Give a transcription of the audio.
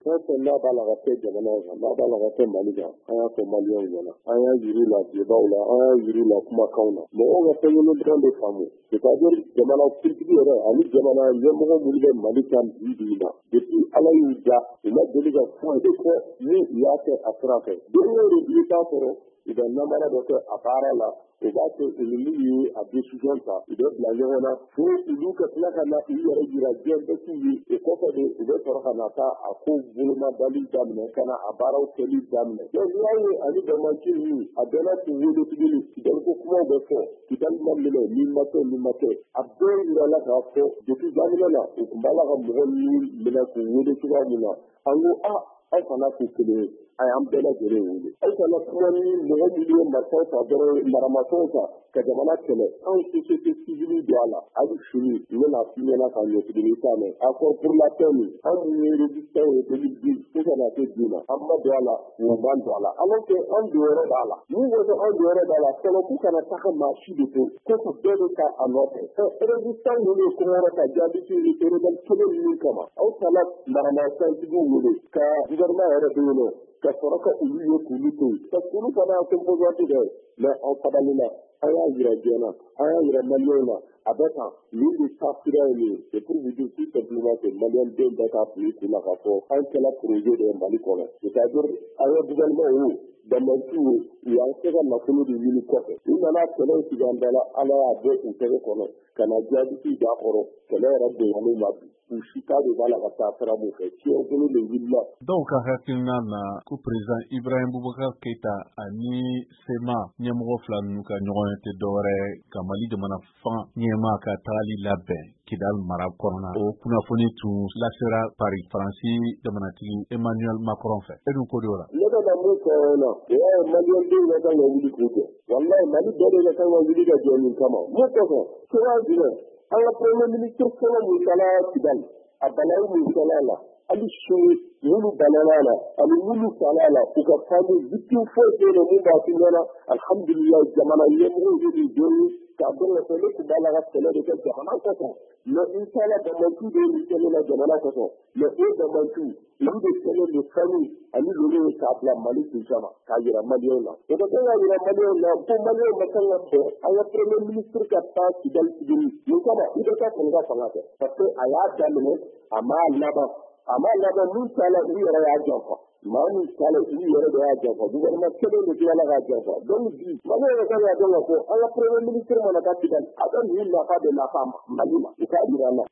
fɛn n'a b'a la ka kɛ jamana kan n'a b'a la ka kɛ Mali kan an y'a fɔ maliyɛnw ɲɛna an y'a yir'u la debaw la an y'a yir'u la kumakanw na mɔgɔw ka fɛn kelen dɔrɔn de faamu c'est-à-dire jamana kuntigi yɛrɛ ani jamana ɲɛmɔgɔ minnu bɛ Mali kan bi na depuis Ala y'u da u ma deli ka foyi de kɛ ni u y'a kɛ a sira fɛ don o don i bɛ taa sɔrɔ u bɛ namara dɔ kɛ a baara la o b'a to u ni min ye a décision ta u bɛ bila ɲɔgɔn na fo olu ka tila ka na u yɛrɛ yira diɲɛ bɛɛ t'u ye o kɔfɛ de u bɛ sɔrɔ ka na taa a ko bolomadali daminɛ ka na a baaraw kɛli daminɛ donc n'i y'a ye ani bɛnbaki ninnu a bɛɛ n'a kun wele tuguni Kidali ko kumaw bɛ fɔ Kidali ma minɛ min ma kɛ a bɛɛ yirala k'a fɔ depuis daminɛ na u tun b'a la ka mɔgɔ ninnu minɛ k'u wele cogoya min na an ko aw fana k'u kelen ye a y'an bɛɛ lajɛlen wele aw kana kuma ni mɔgɔ minnu ye marifaw ta dɔrɔn maramafɛnw ta ka jamana kɛlɛ anw société civile don a la a bɛ fini n bɛna f'i ɲɛna ka ɲɛ tuguni k'a mɛn accord pour la paix min anw minnu ye résistants ye 2010 fo ka na se bi ma an ma don a la wa m'an don a la alors que an donyɔrɔ b'a la n'u ko ko an donyɔrɔ b'a la fɔlɔ k'u kana taga maa si de to ko ka bɛɛ de ta a nɔfɛ résistants ninnu ye kɔngɔrɔ ka jaabi kɛ rebelle kelen ninnu kama aw taara maramafɛntigiw wele ka gouvernement yɛrɛ bɛ yen nɔ ka sɔrɔ ka olu ye k'olu to yen parce que olu fana y'a composante dɔ ye mais an sabalila an y'a yira diɲɛ na an y'a yira maliyɛnw na a bɛ tan nin de taa sira ye nin ye c'est pour vous dire tout simplement que maliyɛn den bɛɛ k'a fili kun na k'a fɔ an kɛla projet de ye Mali kɔnɔ c'est-à-dire an ye gouvernement wo Damansi wo u y'an se ka nafolo de ɲini kɔfɛ u nana kɛlɛ sigi an da la Ala y'a bɔ u tɛgɛ kɔnɔ ka na jaabi d'a kɔrɔ kɛlɛ yɛrɛ bonyalen ma bi u sita de b'a la ka taa sira mun fɛ tiɲɛkolo de wulila dɔw ka hakilina na ko président Ibrahim Boubacar Keïta ani SEMA ɲɛmɔgɔ fila ninnu ka ɲɔgɔn tɛ dɔwɛrɛ ka Mali jamana fan ɲɛma ka tagali labɛn Kidali mara kɔnɔna o kunnafoni tun lasera Paris Faransi jamanatigi Emmanuel Macron fɛ e dun ko de o la ne bɛna mun fɔ aw ɲɛna o y'a ye maliyɛndenw ka kan ka wuli k'u jɔ walahi Mali bɛɛ de ka kan ka wuli ka jɔ nin kama mun kɔsɔn cogoya jumɛn an ka premier ministre fɔlɔ mun taara Kidali a balayi mun kɛla la hali sini minnu banana la ani minnu sala la u ka famille victime foyi tɛ yen mun b'a f'i ɲɛna alhamdulilayi jamana ɲɛmɔgɔw ye nin don ye k'a dɔn ka fɔ ne tun b'a la ka kɛlɛ de kɛ jamana kɔsɔn mais insala Damansi de ye nin kɛlɛ la jamana kɔsɔn mais o Damansi olu de kɛlen de famille ani lolu ye k'a bila Mali kuncama k'a yira maliyɛnw na o ka kan ka yira maliyɛnw na ko maliyɛnw ma kan ka bɛn an ka premier ministre ka taa Kidali tuguni nin kama i bɛ taa sɔrɔ ka fanga kɛ parce que a y'a daminɛ a m'a laban min taala u yɛrɛ y'a janfa maa min taala u yɛrɛ de y'a janfa gouvernement kelen de tilala k'a janfa donc bi maliyɛnw ka kan ka dɔn ka fɔ an ka premier ministre mana taa Kidali a bɛ nin nafa de nafa Mali ma u k'a yira an na